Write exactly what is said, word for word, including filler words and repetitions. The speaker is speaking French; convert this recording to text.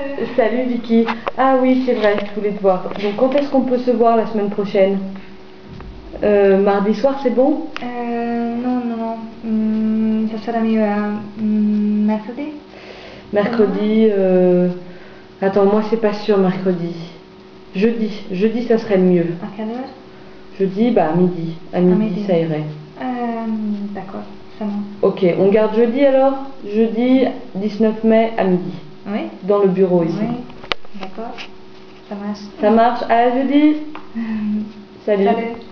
Salut Vicky. Ah oui, c'est vrai, je voulais te voir. Donc quand est-ce qu'on peut se voir la semaine prochaine? euh, Mardi soir, c'est bon? Euh, non, non, non. Hmm, ça sera mieux euh, hmm, mercredi. Mercredi, euh... attends, moi c'est pas sûr mercredi. Jeudi, jeudi ça serait le mieux. À quelle heure? Jeudi, bah à midi. À À midi, midi. ça irait. Euh, d'accord, c'est bon. Ok, on garde jeudi alors? Jeudi dix-neuf mai à midi. Oui? Dans le bureau ici. Oui, d'accord. Ça marche. Ça marche? À jeudi. Salut. Salut.